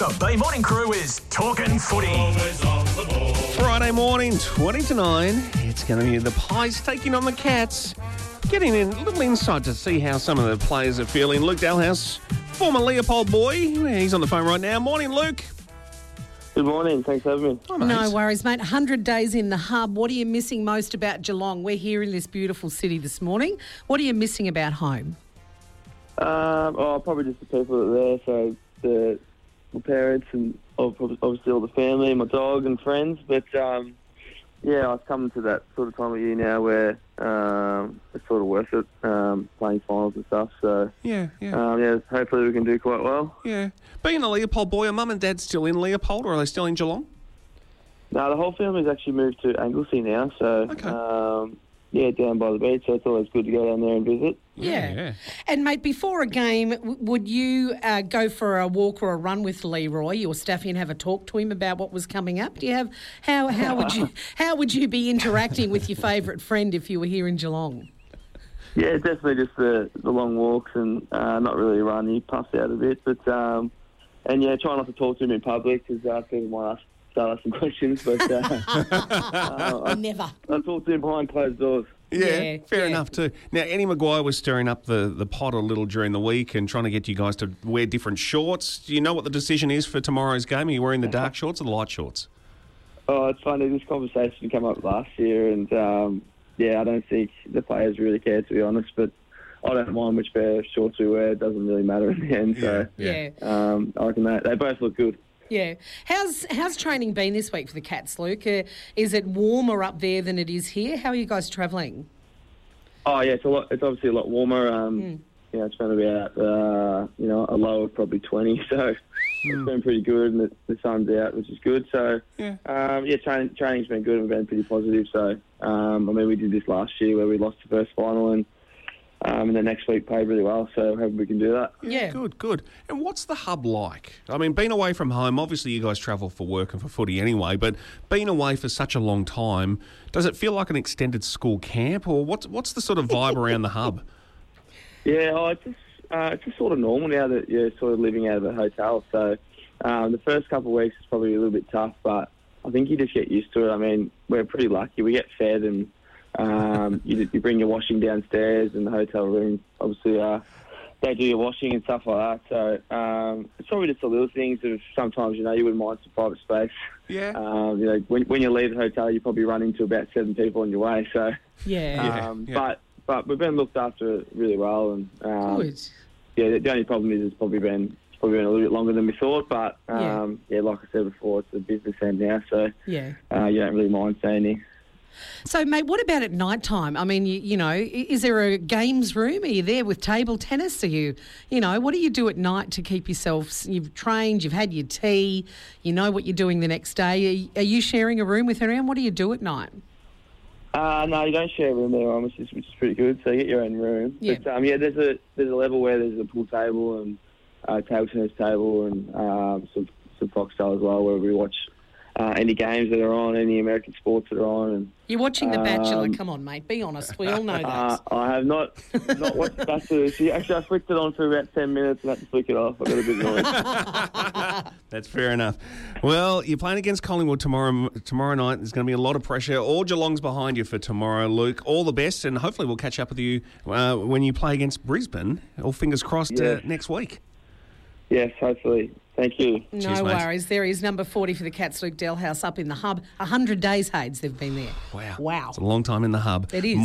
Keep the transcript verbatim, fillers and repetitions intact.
The B Morning Crew is talking footy. Friday morning, twenty to nine. It's going to be the Pies taking on the Cats. Getting in a little insight to see how some of the players are feeling. Luke Dalhouse, former Leopold boy. He's on the phone right now. Morning, Luke. Good morning. Thanks for having me. Hi, mate. No worries, mate. one hundred days in the hub. What are you missing most about Geelong? We're here in this beautiful city this morning. What are you missing about home? Um, oh, probably just the people that are there. So the, the parents and obviously all the family and my dog and friends. But um, yeah, I was coming to that sort of time of year now where um, it's sort of worth it, um, playing finals and stuff. So Yeah, yeah, um, yeah, hopefully we can do quite well. yeah. Being a Leopold boy, are mum and dad still in Leopold or are they still in Geelong? No, the whole family's actually moved to Anglesey now. So Okay. um, yeah, down by the beach. So it's always good to go down there and visit. Yeah, yeah. And, mate, before a game, w- would you uh, go for a walk or a run with Leroy or Staffy and have a talk to him about what was coming up? Do you have how how would you how would you be interacting with your favourite friend if you were here in Geelong? Yeah, definitely just the, the long walks and uh, not really a run. He puffs out a bit, but um, and yeah, try not to talk to him in public because uh, people might ask, start asking questions. But uh, uh, I, Never. I talk to him behind closed doors. Yeah, Yeah, fair yeah. enough too. Now, Eddie Maguire was stirring up the, the pot a little during the week and trying to get you guys to wear different shorts. Do you know what the decision is for tomorrow's game? Are you wearing the dark shorts or the light shorts? Oh, it's funny. This conversation came up last year, and um, yeah, I don't think the players really care, to be honest. But I don't mind which pair of shorts we wear. It doesn't really matter in the end. So Yeah. um, I reckon they, they both look good. Yeah. How's how's training been this week for the Cats, Luke? Uh, is it warmer up there than it is here? How are you guys travelling? Oh yeah, it's a lot. It's obviously a lot warmer. Um, Mm. You know, it's been about uh, you know a low of probably twenty, so it's been pretty good, and the, the sun's out, which is good. So Yeah. um, yeah, training training's been good and been pretty positive. So um, I mean, we did this last year where we lost the first final, and um, and the next week played really well. So hoping we can do that. Yeah. Good, good. And what's the hub like? I mean, being away from home, obviously you guys travel for work and for footy anyway, but being away for such a long time, does it feel like an extended school camp or what's, what's the sort of vibe around the hub? Yeah, oh, it's just uh, it's just sort of normal now that you're sort of living out of a hotel. So um, the first couple of weeks is probably a little bit tough, but I think you just get used to it. I mean, we're pretty lucky. We get fed and um, you, you bring your washing downstairs in the hotel room. Obviously, uh, they do your washing and stuff like that. So um, it's probably just the little things of sometimes, you know, you wouldn't mind some private space. Yeah. Um, you know, when, when you leave the hotel, you probably run into about seven people on your way. So, Yeah. Yeah, um, yeah. but but we've been looked after really well, and um, Good. yeah, the, the only problem is it's probably been it's probably been a little bit longer than we thought. But um, yeah. like I said before, it's a business end now, so Yeah. uh, you don't really mind staying here. So, mate, what about at night time? I mean, you, you know, i- is there a games room? Are you there with table tennis? Are you, you know, what do you do at night to keep yourself, you've trained, you've had your tea, you know what you're doing the next day. Are, you- are you sharing a room with anyone? What do you do at night? Uh, no, you don't share a room there, which is, which is pretty good. So you get your own room. Yeah. But um, yeah, there's a there's a level where there's a pool table and a table tennis table and um, some some Foxtel as well, where we watch uh, any games that are on, any American sports that are on. And You're watching The Bachelor. Um, Come on, mate, be honest. We all know that. uh, I have not not watched The Bachelor. See, actually, I flicked it on for about ten minutes and had to flick it off. I got a bit annoyed. That's fair enough. Well, you're playing against Collingwood tomorrow tomorrow night. There's going to be a lot of pressure. All Geelong's behind you for tomorrow, Luke. All the best, and hopefully we'll catch up with you uh, when you play against Brisbane. All fingers crossed uh, Yes. next week. Yes, hopefully. Thank you. No Cheers, mate. worries. There is number forty for the Cats, Luke Delhouse, up in the hub. one hundred days, Hades, they've been there. Wow. Wow. It's a long time in the hub. It is.